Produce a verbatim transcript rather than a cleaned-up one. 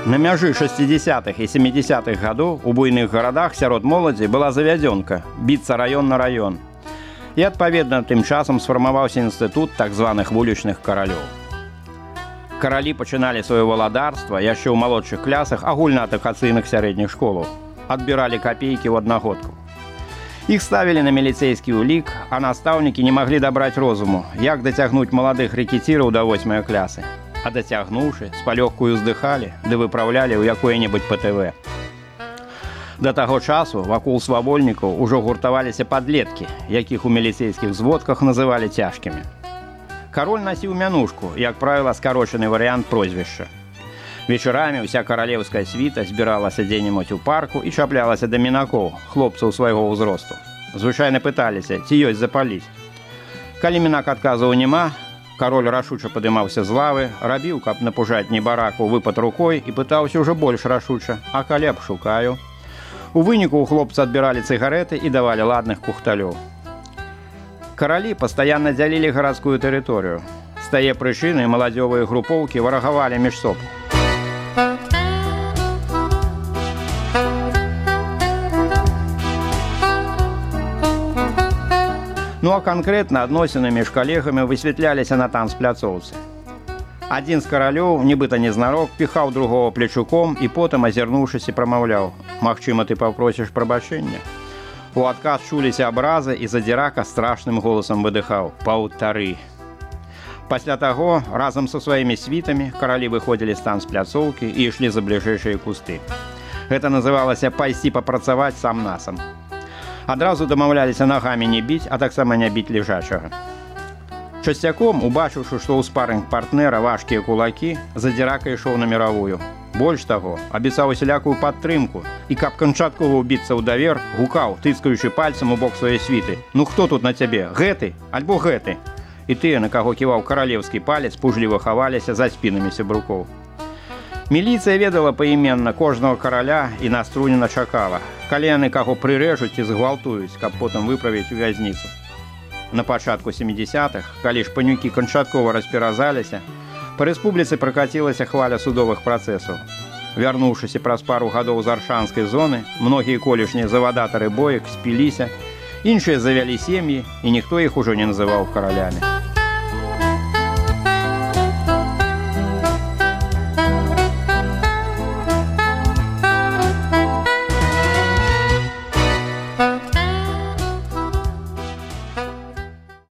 На мяжы шестидесятых і семидесятых гадоў у буйных гарадах сярод моладзі была завядзёнка біцца раён на раён. І адпаведна тым часам сфармаваўся інстытут так званых вулічных каралёў. Каралі пачыналі сваё валадарства яшчэ ў малодшых клясах агульнаадукацыйных сярэдніх школаў. Адбіралі капейкі ў аднагодкаў. Іх ставілі на міліцэйскі ўлік, а настаўнікі не маглі дабраць розуму, як дацягнуць маладых рэкеціраў да восьмай клясы. А дацягнуўшы, з палёгкаю ўздыхалі, ды выпраўлялі ў якое-небудзь пэ тэ вэ. Да таго часу вакол свавольнікаў ужо гуртаваліся падлеткі, якіх у міліцэйскіх зводках называлі цяжкімі. Кароль насіў мянушку, як правіла, скарочаны варыянт прозвішча. Вечарамі ўся каралеўская світа збіралася дзе-небудзь у парку і чаплялася да мінакоў, хлопцаў свайго ўзросту. Звычайна пыталіся, ці ёсць запаліць. Калі мінак адказаў няма, кароль рашуча падымаўся з лавы, рабіў, каб напужаць небараку, выпад рукой і пытаўся ўжо больш рашуча, а калі б шукаю. У выніку ў хлопца адбіралі цыгарэты і давалі ладных кухталёў. Каралі пастаянна дзялілі гарадскую тэрыторыю. З тае прычыны маладзёвыя групоўкі варагавалі між сабой. Ну а канкрэтна адносіны між калегамі высвятляліся на танцпляцоўцы. Адзін з каралёў, нібыта незнарок, піхаў другого плечуком і потым, азірнуўшыся, прамаўляў: «Магчыма, ты папросіш прабачэння?» У адказ чуліся абразы, і задзірака страшным голасам выдыхаў: «Паўтары». Пасля таго, разам са сваімі світамі, каралі выходзілі з танцпляцоўкі і ішлі за бліжэйшыя кусты. Гэта называлася «пайсці папрацаваць сам-насам». Адразу дамаўляліся нагамі не біць, а таксама не біць лежачага. Часцяком, убачыўшы, што ў спарынг-партнера важкія кулакі, задзірака ішоў на міравую. Больш таго, абяцаў усялякую падтрымку і, каб канчаткова ўбіцца ў давер, гукаў, тыцкаючы пальцам у бок сваёй світы: «Ну хто тут на цябе, гэты альбо гэты?» І тыя, на каго ківаў каралеўскі палец, пужліва хаваліся за спінамі сябрукоў. Міліцыя ведала паіменна кожнага караля і наструнена чакала, калі яны каго прырэжуць і згвалтуюць, каб потым выправіць у вязніцу. На пачатку семидесятых, калі шпанюкі канчаткова распіразаліся, па рэспубліцы пракацілася хваля судовых працэсаў. Вярнуўшыся праз пару гадоў з аршанскай зоны, многія колішнія завадатары боек спіліся, іншыя завялі сем'і, і ніхто іх ужо не называў каралямі.